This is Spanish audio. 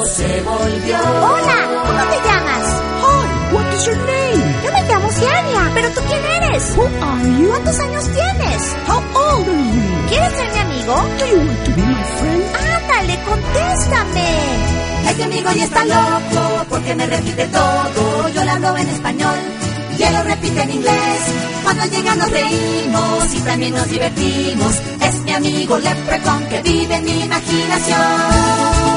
loco se volvió. Hola, ¿cómo te llamas? Hi, what is your name? Yo me llamo Ciania. ¿Pero tú quién eres? Who are you? ¿Cuántos años tienes? How old are you? ¿Quieres ser mi amigo? Do you want to be my friend? Ándale, contéstame. Este amigo ya está loco porque me repite todo. Yo le hablo en español y él lo repite en inglés. Cuando llega nos reímos y también nos divertimos. Es mi amigo Leprechaun que vive en mi imaginación.